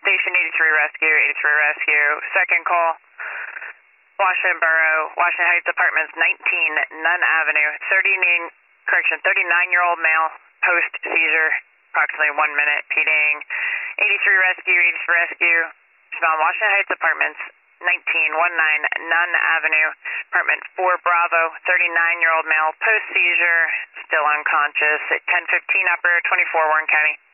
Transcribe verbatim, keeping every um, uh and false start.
Station eighty-three Rescue, eighty-three Rescue. Second call, Washington Borough, Washington Heights Apartments, nineteen Nunn Avenue. thirty, correction, thirty-nine-year-old male, post-seizure, approximately one minute, P-ding. eighty-three Rescue, eighty-three Rescue. Found Washington Heights Apartments, nineteen nineteen Nunn Avenue, apartment four Bravo, thirty-nine-year-old male, post-seizure, still unconscious. At ten fifteen, operator twenty-four, Warren County.